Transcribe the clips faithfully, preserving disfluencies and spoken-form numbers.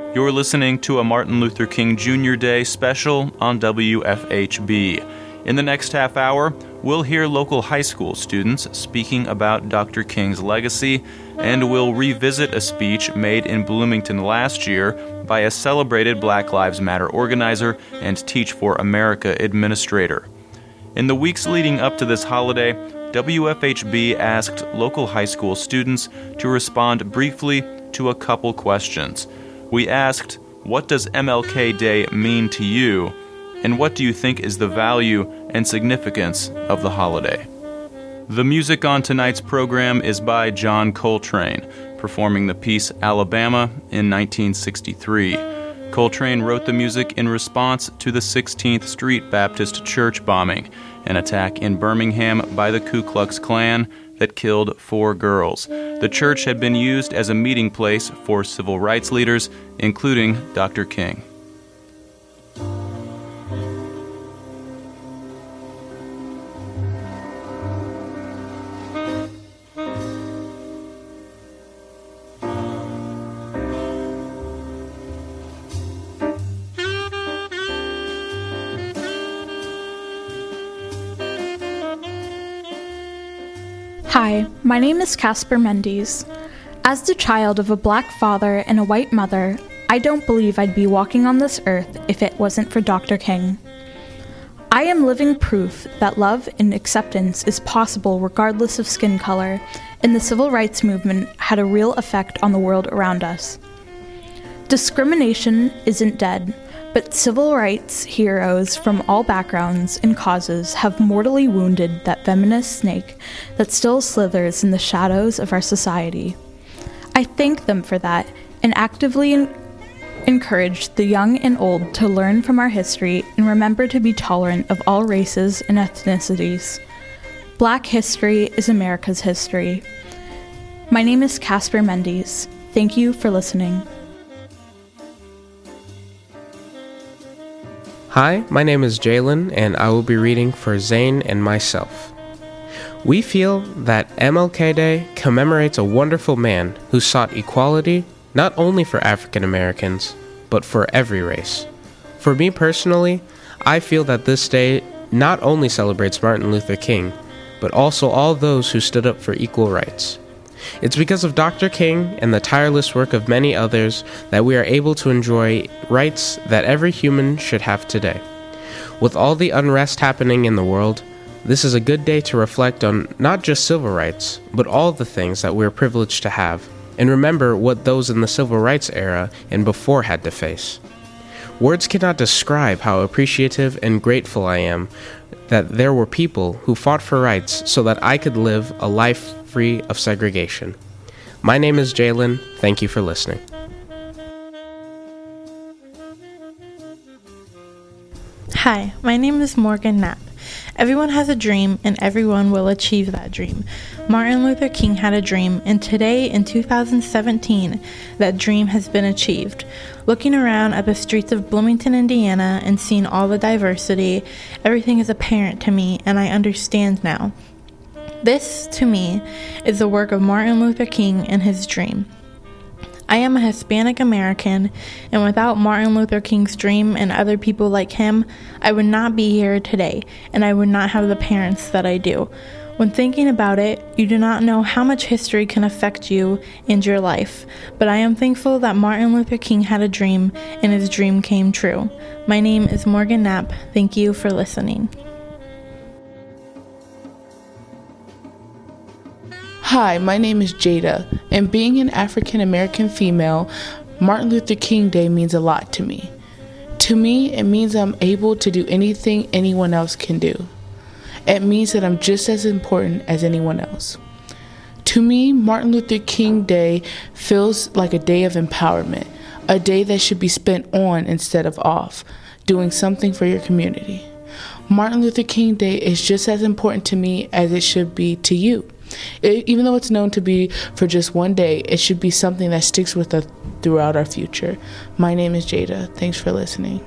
You're listening to a Martin Luther King Junior Day special on W F H B. In the next half hour, we'll hear local high school students speaking about Doctor King's legacy, and we'll revisit a speech made in Bloomington last year by a celebrated Black Lives Matter organizer and Teach for America administrator. In the weeks leading up to this holiday, W F H B asked local high school students to respond briefly to a couple questions. We asked, what does M L K Day mean to you? And what do you think is the value and significance of the holiday? The music on tonight's program is by John Coltrane, performing the piece Alabama in nineteen sixty-three. Coltrane wrote the music in response to the sixteenth Street Baptist Church bombing, an attack in Birmingham by the Ku Klux Klan that killed four girls. The church had been used as a meeting place for civil rights leaders, including Doctor King. Hi, my name is Casper Mendes. As the child of a black father and a white mother, I don't believe I'd be walking on this earth if it wasn't for Doctor King. I am living proof that love and acceptance is possible regardless of skin color, and the civil rights movement had a real effect on the world around us. Discrimination isn't dead, but civil rights heroes from all backgrounds and causes have mortally wounded that venomous snake that still slithers in the shadows of our society. I thank them for that and actively en- encourage the young and old to learn from our history and remember to be tolerant of all races and ethnicities. Black history is America's history. My name is Casper Mendes. Thank you for listening. Hi, my name is Jalen, and I will be reading for Zane and myself. We feel that M L K Day commemorates a wonderful man who sought equality not only for African Americans, but for every race. For me personally, I feel that this day not only celebrates Martin Luther King, but also all those who stood up for equal rights. It's because of Doctor King and the tireless work of many others that we are able to enjoy rights that every human should have today. With all the unrest happening in the world, this is a good day to reflect on not just civil rights, but all the things that we're privileged to have, and remember what those in the civil rights era and before had to face. Words cannot describe how appreciative and grateful I am that there were people who fought for rights so that I could live a life free of segregation. My name is Jalen. Thank you for listening. Hi, my name is Morgan Knapp. Everyone has a dream, and everyone will achieve that dream. Martin Luther King had a dream, and today, in two thousand seventeen, that dream has been achieved. Looking around at the streets of Bloomington, Indiana, and seeing all the diversity, everything is apparent to me, and I understand now. This, to me, is the work of Martin Luther King and his dream. I am a Hispanic American, and without Martin Luther King's dream and other people like him, I would not be here today, and I would not have the parents that I do. When thinking about it, you do not know how much history can affect you and your life, but I am thankful that Martin Luther King had a dream, and his dream came true. My name is Morgan Knapp. Thank you for listening. Hi, my name is Jada, and being an African American female, Martin Luther King Day means a lot to me. To me, it means I'm able to do anything anyone else can do. It means that I'm just as important as anyone else. To me, Martin Luther King Day feels like a day of empowerment, a day that should be spent on instead of off, doing something for your community. Martin Luther King Day is just as important to me as it should be to you. It, even though it's known to be for just one day, it should be something that sticks with us throughout our future. My name is Jada. Thanks for listening.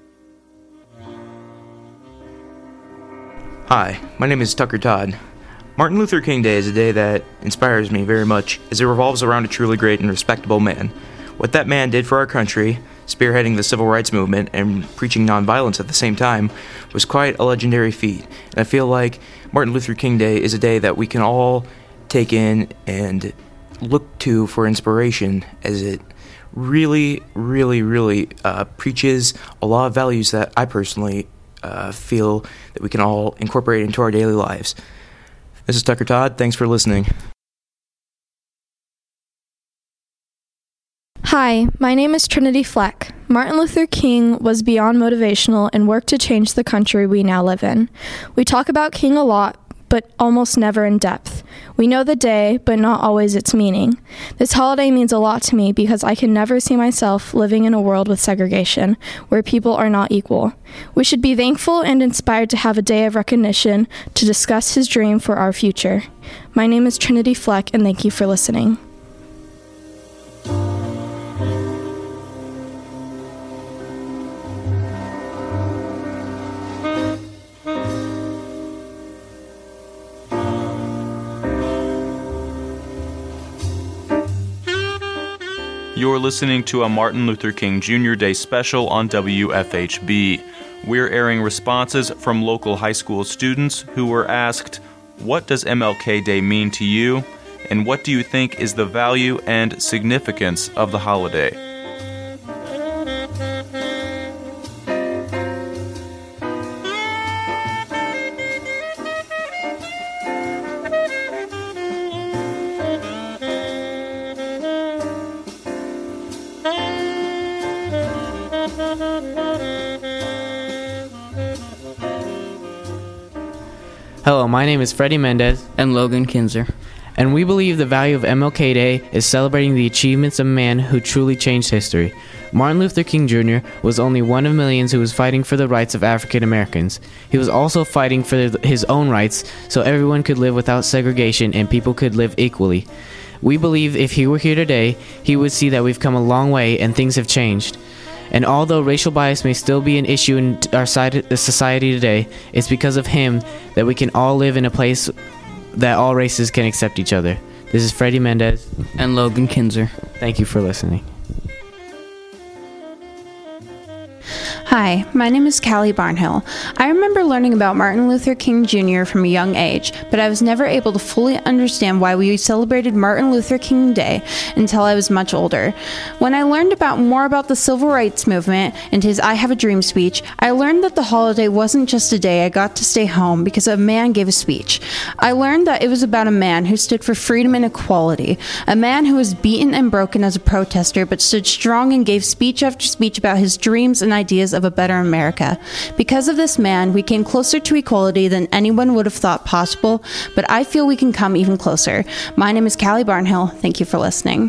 Hi, my name is Tucker Todd. Martin Luther King Day is a day that inspires me very much, as it revolves around a truly great and respectable man. What that man did for our country, spearheading the civil rights movement and preaching nonviolence at the same time, was quite a legendary feat. And I feel like Martin Luther King Day is a day that we can all take in and look to for inspiration, as it really, really, really uh, preaches a lot of values that I personally uh, feel that we can all incorporate into our daily lives. This is Tucker Todd. Thanks for listening. Hi, my name is Trinity Fleck. Martin Luther King was beyond motivational and worked to change the country we now live in. We talk about King a lot, but almost never in depth. We know the day, but not always its meaning. This holiday means a lot to me because I can never see myself living in a world with segregation, where people are not equal. We should be thankful and inspired to have a day of recognition to discuss his dream for our future. My name is Trinity Fleck, and thank you for listening. You're listening to a Martin Luther King Junior Day special on W F H B. We're airing responses from local high school students who were asked, "What does M L K Day mean to you? And what do you think is the value and significance of the holiday?" Hello, my name is Freddie Mendez and Logan Kinzer, and we believe the value of M L K Day is celebrating the achievements of a man who truly changed history. Martin Luther King Junior was only one of millions who was fighting for the rights of African Americans. He was also fighting for his own rights so everyone could live without segregation and people could live equally. We believe if he were here today, he would see that we've come a long way and things have changed. And although racial bias may still be an issue in our society today, it's because of him that we can all live in a place that all races can accept each other. This is Freddie Mendez and Logan Kinzer. Thank you for listening. Hi, my name is Callie Barnhill. I remember learning about Martin Luther King Junior from a young age, but I was never able to fully understand why we celebrated Martin Luther King Day until I was much older. When I learned about more about the civil rights movement and his I Have a Dream speech, I learned that the holiday wasn't just a day I got to stay home because a man gave a speech. I learned that it was about a man who stood for freedom and equality, a man who was beaten and broken as a protester but stood strong and gave speech after speech about his dreams and ideas of a better America. Because of this man, we came closer to equality than anyone would have thought possible, but I feel we can come even closer. My name is Callie Barnhill. Thank you for listening.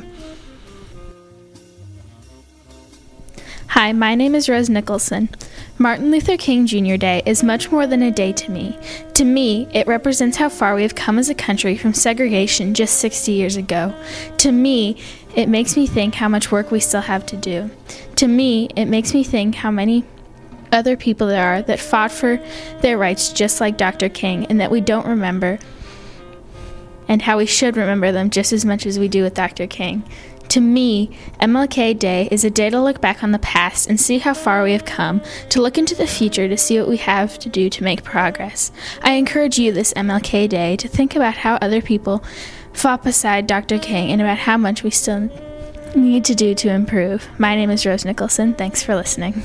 Hi, my name is Rose Nicholson. Martin Luther King Junior Day is much more than a day to me. To me, it represents how far we have come as a country from segregation just sixty years ago. To me, it makes me think how much work we still have to do. To me, it makes me think how many other people there are that fought for their rights just like Doctor King, and that we don't remember, and how we should remember them just as much as we do with Doctor King. To me, M L K Day is a day to look back on the past and see how far we have come, to look into the future to see what we have to do to make progress. I encourage you this M L K Day to think about how other people fought beside Doctor King and about how much we still need to do to improve. My name is Rose Nicholson. Thanks for listening.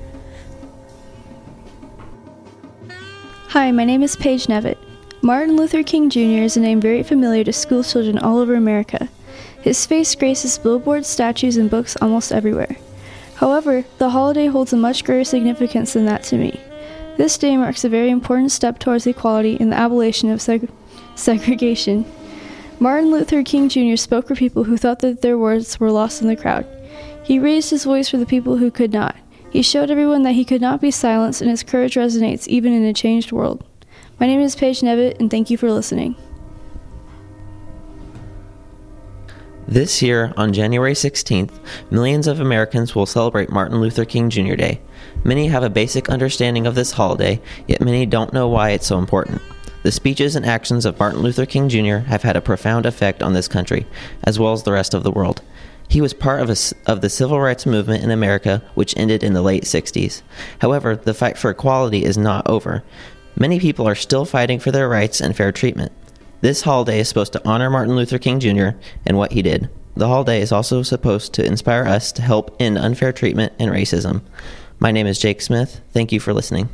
Hi, my name is Paige Nevitt. Martin Luther King Junior is a name very familiar to school children all over America. His face graces billboards, statues, and books almost everywhere. However, the holiday holds a much greater significance than that to me. This day marks a very important step towards equality and the abolition of seg- segregation. Martin Luther King Junior spoke for people who thought that their words were lost in the crowd. He raised his voice for the people who could not. He showed everyone that he could not be silenced, and his courage resonates even in a changed world. My name is Paige Nevitt, and thank you for listening. This year, on January sixteenth, millions of Americans will celebrate Martin Luther King Junior Day. Many have a basic understanding of this holiday, yet many don't know why it's so important. The speeches and actions of Martin Luther King Junior have had a profound effect on this country, as well as the rest of the world. He was part of, a, of the civil rights movement in America, which ended in the late sixties. However, the fight for equality is not over. Many people are still fighting for their rights and fair treatment. This holiday is supposed to honor Martin Luther King Junior and what he did. The holiday is also supposed to inspire us to help end unfair treatment and racism. My name is Jake Smith. Thank you for listening.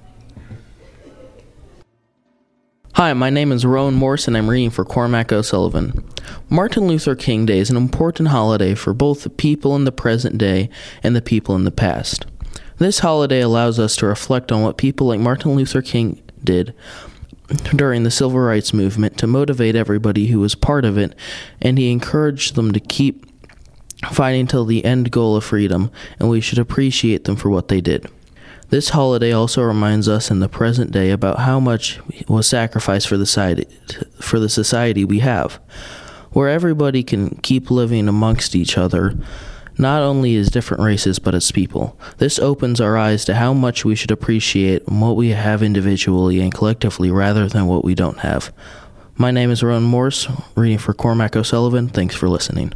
Hi, my name is Rowan Morse, and I'm reading for Cormac O'Sullivan. Martin Luther King Day is an important holiday for both the people in the present day and the people in the past. This holiday allows us to reflect on what people like Martin Luther King did during the civil rights movement to motivate everybody who was part of it, and he encouraged them to keep fighting till the end goal of freedom, and we should appreciate them for what they did. This holiday also reminds us in the present day about how much was sacrificed for the society, for the society we have, where everybody can keep living amongst each other, not only as different races but as people. This opens our eyes to how much we should appreciate what we have individually and collectively rather than what we don't have. My name is Rowan Morse, reading for Cormac O'Sullivan. Thanks for listening.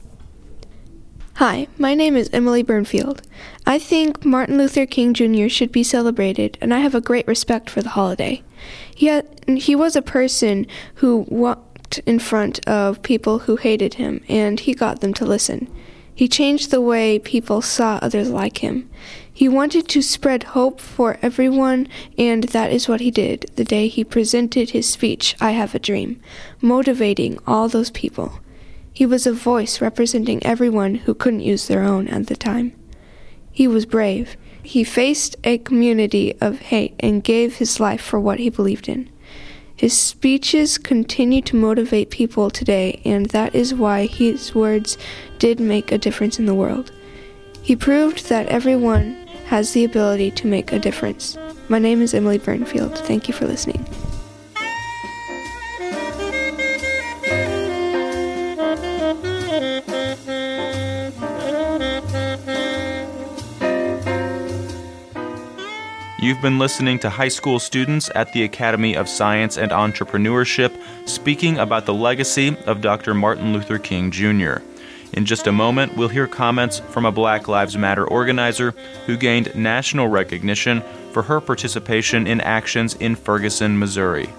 Hi, my name is Emily Burnfield. I think Martin Luther King Junior should be celebrated, and I have a great respect for the holiday. He, had, he was a person who walked in front of people who hated him, and he got them to listen. He changed the way people saw others like him. He wanted to spread hope for everyone, and that is what he did the day he presented his speech, I Have a Dream, motivating all those people. He was a voice representing everyone who couldn't use their own at the time. He was brave. He faced a community of hate and gave his life for what he believed in. His speeches continue to motivate people today, and that is why his words did make a difference in the world. He proved that everyone has the ability to make a difference. My name is Emily Burnfield. Thank you for listening. You've been listening to high school students at the Academy of Science and Entrepreneurship speaking about the legacy of Doctor Martin Luther King Junior In just a moment, we'll hear comments from a Black Lives Matter organizer who gained national recognition for her participation in actions in Ferguson, Missouri.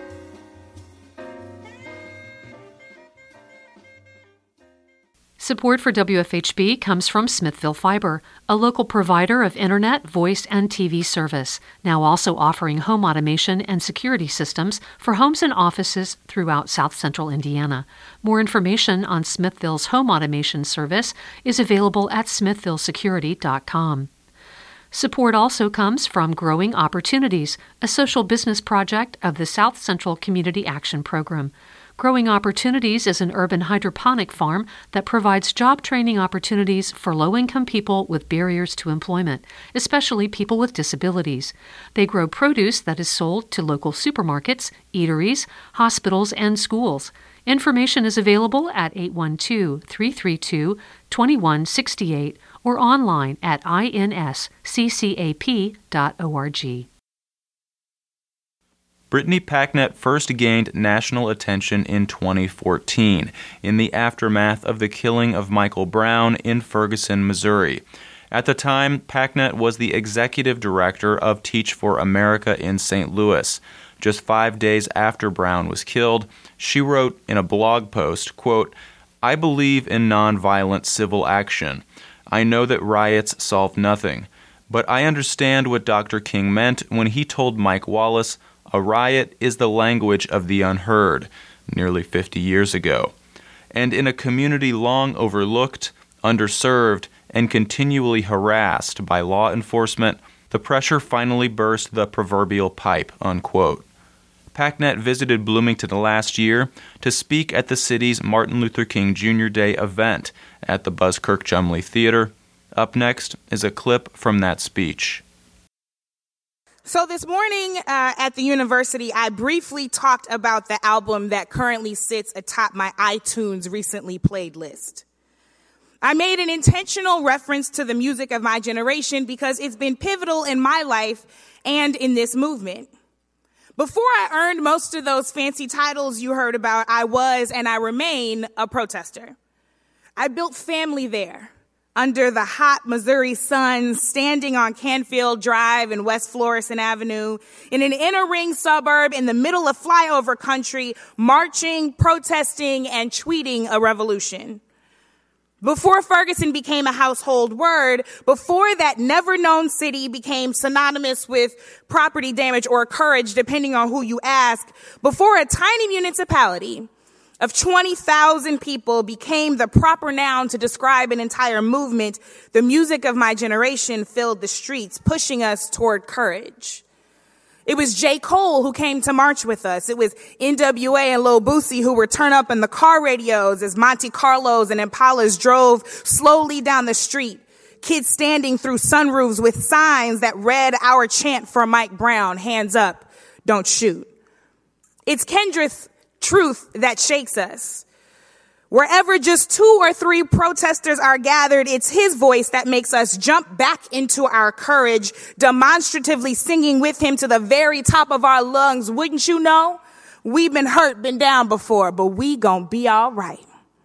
Support for W F H B comes from Smithville Fiber, a local provider of internet, voice, and T V service, now also offering home automation and security systems for homes and offices throughout South Central Indiana. More information on Smithville's home automation service is available at smithville security dot com. Support also comes from Growing Opportunities, a social business project of the South Central Community Action Program. Growing Opportunities is an urban hydroponic farm that provides job training opportunities for low-income people with barriers to employment, especially people with disabilities. They grow produce that is sold to local supermarkets, eateries, hospitals, and schools. Information is available at eight one two, three three two, two one six eight or online at I N S C C A P dot org. Brittany Packnett first gained national attention in twenty fourteen, in the aftermath of the killing of Michael Brown in Ferguson, Missouri. At the time, Packnett was the executive director of Teach for America in Saint Louis. Just five days after Brown was killed, she wrote in a blog post, quote, "I believe in nonviolent civil action. I know that riots solve nothing, but I understand what Doctor King meant when he told Mike Wallace, a riot is the language of the unheard," nearly fifty years ago. And in a community long overlooked, underserved, and continually harassed by law enforcement, the pressure finally burst the proverbial pipe, unquote. Packnett visited Bloomington last year to speak at the city's Martin Luther King Junior Day event at the Buskirk Chumley Theater. Up next is a clip from that speech. So this morning uh, at the university, I briefly talked about the album that currently sits atop my iTunes recently played list. I made an intentional reference to the music of my generation because it's been pivotal in my life and in this movement. Before I earned most of those fancy titles you heard about, I was and I remain a protester. I built family there, under the hot Missouri sun, standing on Canfield Drive and West Florissant Avenue, in an inner ring suburb in the middle of flyover country, marching, protesting, and tweeting a revolution. Before Ferguson became a household word, before that never-known city became synonymous with property damage or courage, depending on who you ask, before a tiny municipality of twenty thousand people became the proper noun to describe an entire movement, the music of my generation filled the streets, pushing us toward courage. It was J. Cole who came to march with us. It was N W A and Lil Boosie who would turn up in the car radios as Monte Carlos and Impalas drove slowly down the street. Kids standing through sunroofs with signs that read our chant for Mike Brown, hands up, don't shoot. It's Kendra's truth that shakes us. Wherever just two or three protesters are gathered, it's his voice that makes us jump back into our courage, demonstratively singing with him to the very top of our lungs. Wouldn't you know? We've been hurt, been down before, but we gonna be all right.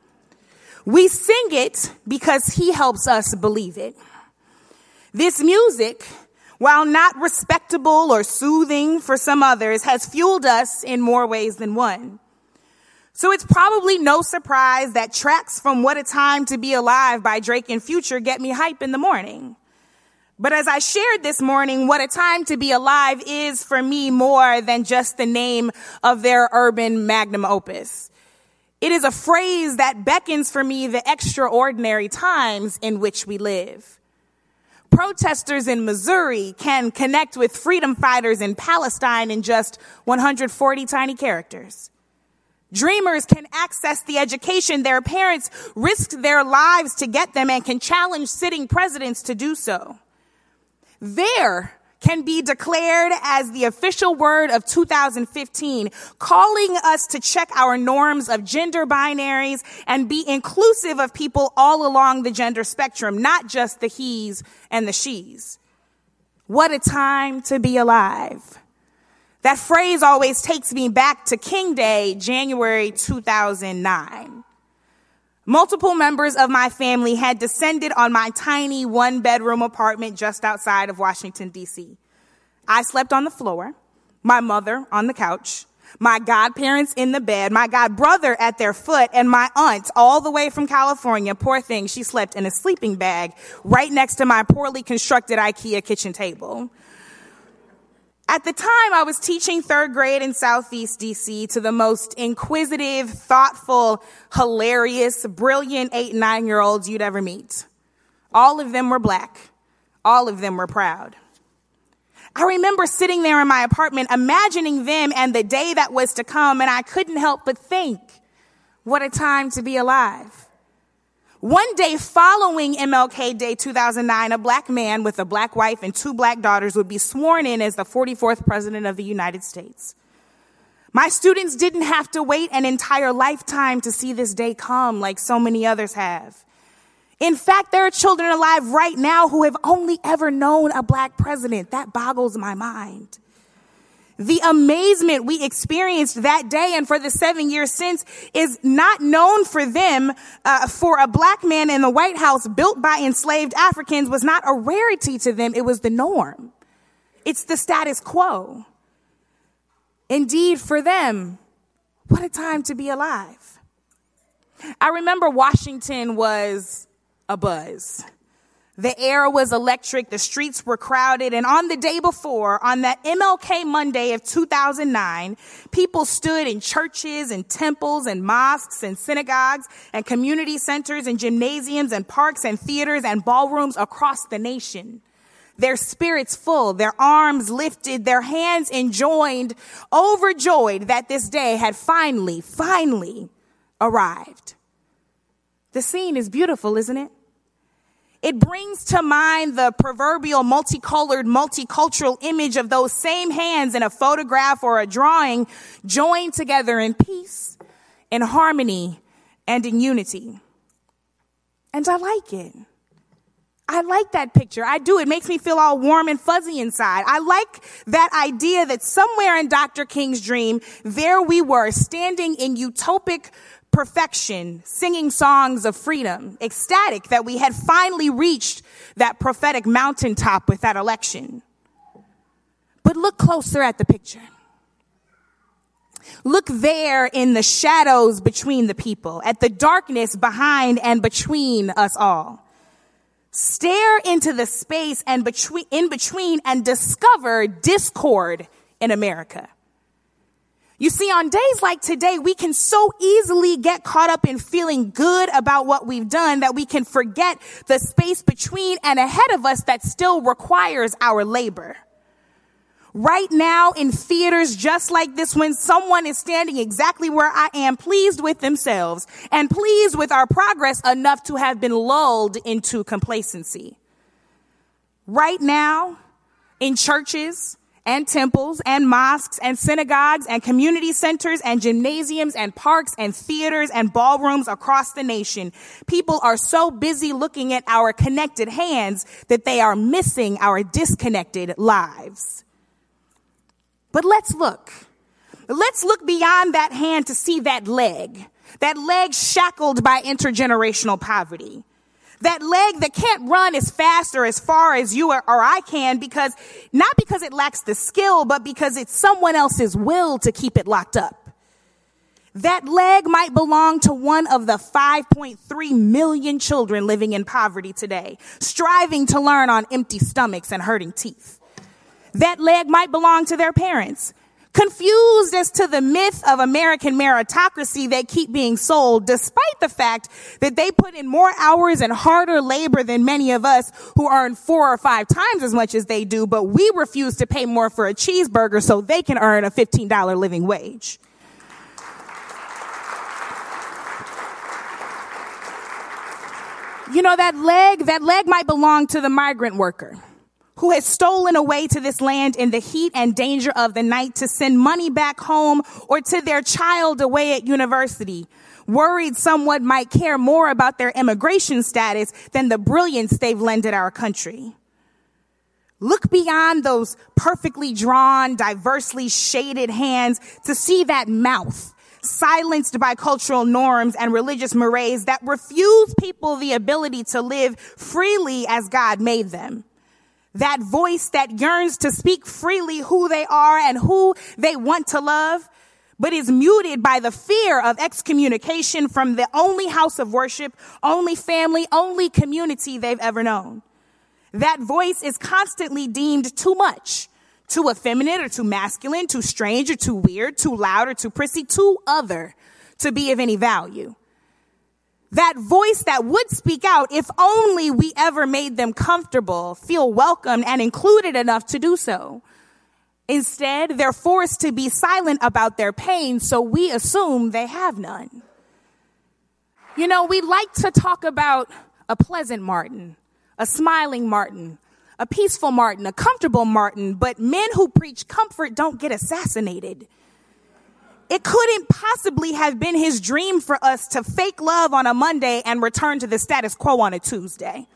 We sing it because he helps us believe it. This music, while not respectable or soothing for some others, has fueled us in more ways than one. So it's probably no surprise that tracks from What a Time to Be Alive by Drake and Future get me hype in the morning. But as I shared this morning, What a Time to Be Alive is for me more than just the name of their urban magnum opus. It is a phrase that beckons for me the extraordinary times in which we live. Protesters in Missouri can connect with freedom fighters in Palestine in just one hundred forty tiny characters. Dreamers can access the education their parents risked their lives to get them and can challenge sitting presidents to do so. There can be declared as the official word of two thousand fifteen, calling us to check our norms of gender binaries and be inclusive of people all along the gender spectrum, not just the he's and the she's. What a time to be alive. That phrase always takes me back to King Day, January two thousand nine. Multiple members of my family had descended on my tiny one-bedroom apartment just outside of Washington, D C. I slept on the floor, my mother on the couch, my godparents in the bed, my godbrother at their foot, and my aunt all the way from California. Poor thing, she slept in a sleeping bag right next to my poorly constructed IKEA kitchen table. At the time, I was teaching third grade in Southeast D C to the most inquisitive, thoughtful, hilarious, brilliant eight and nine-year-olds you'd ever meet. All of them were black. All of them were proud. I remember sitting there in my apartment, imagining them and the day that was to come, and I couldn't help but think, what a time to be alive. One day following M L K Day two thousand nine, a black man with a black wife and two black daughters would be sworn in as the forty-fourth president of the United States. My students didn't have to wait an entire lifetime to see this day come like so many others have. In fact, there are children alive right now who have only ever known a black president. That boggles my mind. The amazement we experienced that day and for the seven years since is not known for them. Uh, for a black man in the White House built by enslaved Africans was not a rarity to them. It was the norm. It's the status quo. Indeed, for them, what a time to be alive. I remember Washington was abuzz. The air was electric, the streets were crowded, and on the day before, on that M L K Monday of two thousand nine, people stood in churches and temples and mosques and synagogues and community centers and gymnasiums and parks and theaters and ballrooms across the nation. Their spirits full, their arms lifted, their hands enjoined, overjoyed that this day had finally, finally arrived. The scene is beautiful, isn't it? It brings to mind the proverbial multicolored, multicultural image of those same hands in a photograph or a drawing joined together in peace, in harmony, and in unity. And I like it. I like that picture. I do. It makes me feel all warm and fuzzy inside. I like that idea that somewhere in Doctor King's dream, there we were standing in utopic perfection, singing songs of freedom, ecstatic that we had finally reached that prophetic mountaintop with that election. But look closer at the picture. Look there in the shadows between the people, at the darkness behind and between us all. Stare into the space and between, in between and discover discord in America. You see, on days like today, we can so easily get caught up in feeling good about what we've done that we can forget the space between and ahead of us that still requires our labor. Right now in theaters just like this one, someone is standing exactly where I am, pleased with themselves and pleased with our progress enough to have been lulled into complacency. Right now in churches and temples and mosques and synagogues and community centers and gymnasiums and parks and theaters and ballrooms across the nation, people are so busy looking at our connected hands that they are missing our disconnected lives. But let's look. Let's look beyond that hand to see that leg. That leg shackled by intergenerational poverty. That leg that can't run as fast or as far as you or, or I can because, not because it lacks the skill, but because it's someone else's will to keep it locked up. That leg might belong to one of the five point three million children living in poverty today, striving to learn on empty stomachs and hurting teeth. That leg might belong to their parents, confused as to the myth of American meritocracy they keep being sold, despite the fact that they put in more hours and harder labor than many of us who earn four or five times as much as they do, but we refuse to pay more for a cheeseburger so they can earn a fifteen dollars living wage. You know, that leg, that leg might belong to the migrant worker who has stolen away to this land in the heat and danger of the night to send money back home or to their child away at university, worried someone might care more about their immigration status than the brilliance they've lended our country. Look beyond those perfectly drawn, diversely shaded hands to see that mouth silenced by cultural norms and religious mores that refuse people the ability to live freely as God made them. That voice that yearns to speak freely who they are and who they want to love, but is muted by the fear of excommunication from the only house of worship, only family, only community they've ever known. That voice is constantly deemed too much, too effeminate or too masculine, too strange or too weird, too loud or too prissy, too other to be of any value. That voice that would speak out if only we ever made them comfortable, feel welcomed and included enough to do so. Instead, they're forced to be silent about their pain, so we assume they have none. You know, we like to talk about a pleasant Martin, a smiling Martin, a peaceful Martin, a comfortable Martin, but men who preach comfort don't get assassinated. It couldn't possibly have been his dream for us to fake love on a Monday and return to the status quo on a Tuesday.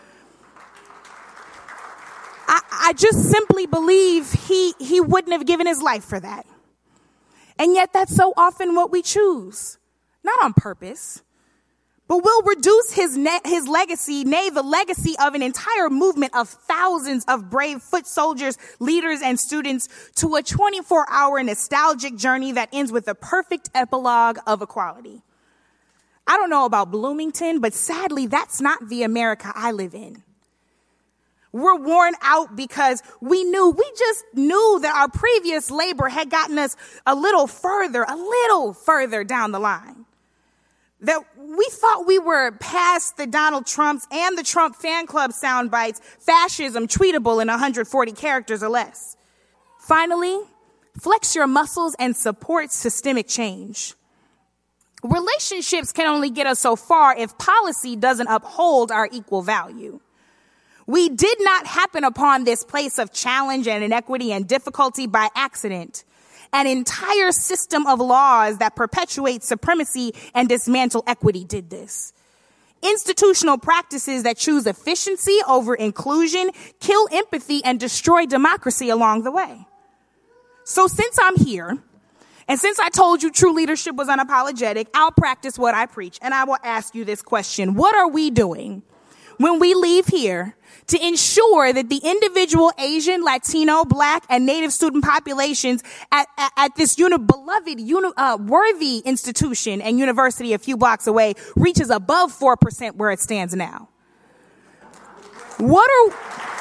I, I just simply believe he, he wouldn't have given his life for that. And yet that's so often what we choose, not on purpose, but we'll reduce his ne- his legacy, nay, the legacy of an entire movement of thousands of brave foot soldiers, leaders, and students to a twenty-four hour nostalgic journey that ends with a perfect epilogue of equality. I don't know about Bloomington, but sadly, that's not the America I live in. We're worn out because we knew, we just knew that our previous labor had gotten us a little further, a little further down the line. That we thought we were past the Donald Trumps and the Trump fan club sound bites, fascism tweetable in one hundred forty characters or less. Finally, flex your muscles and support systemic change. Relationships can only get us so far if policy doesn't uphold our equal value. We did not happen upon this place of challenge and inequity and difficulty by accident. An entire system of laws that perpetuate supremacy and dismantle equity did this. Institutional practices that choose efficiency over inclusion, kill empathy, and destroy democracy along the way. So since I'm here, and since I told you true leadership was unapologetic, I'll practice what I preach, and I will ask you this question. What are we doing when we leave here to ensure that the individual Asian, Latino, Black, and Native student populations at, at, at this uni- beloved, uni- uh, worthy institution and university a few blocks away reaches above four percent where it stands now? What are...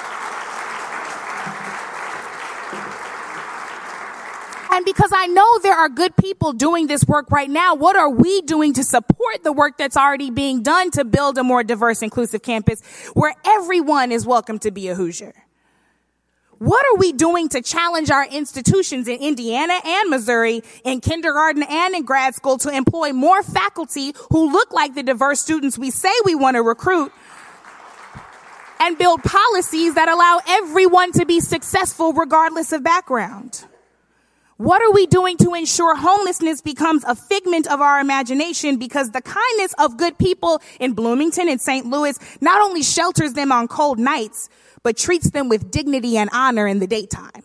And because I know there are good people doing this work right now, what are we doing to support the work that's already being done to build a more diverse, inclusive campus where everyone is welcome to be a Hoosier? What are we doing to challenge our institutions in Indiana and Missouri, in kindergarten and in grad school, to employ more faculty who look like the diverse students we say we want to recruit, and build policies that allow everyone to be successful regardless of background? What are we doing to ensure homelessness becomes a figment of our imagination, because the kindness of good people in Bloomington and Saint Louis not only shelters them on cold nights, but treats them with dignity and honor in the daytime?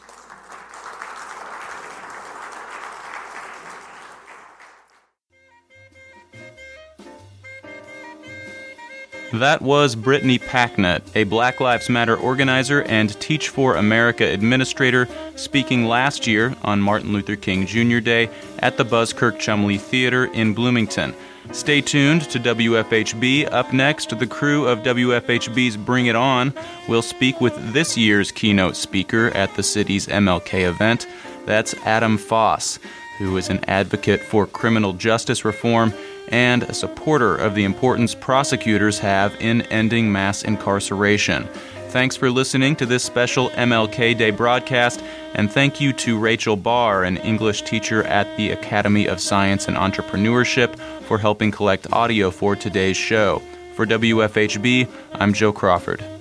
That was Brittany Packnett, a Black Lives Matter organizer and Teach for America administrator, speaking last year on Martin Luther King Junior Day at the Buzzkirk Chumley Theater in Bloomington. Stay tuned to W F H B. Up next, the crew of W F H B's Bring It On will speak with this year's keynote speaker at the city's M L K event. That's Adam Foss, who is an advocate for criminal justice reform and a supporter of the importance prosecutors have in ending mass incarceration. Thanks for listening to this special M L K Day broadcast, and thank you to Rachel Barr, an English teacher at the Academy of Science and Entrepreneurship, for helping collect audio for today's show. For W F H B, I'm Joe Crawford.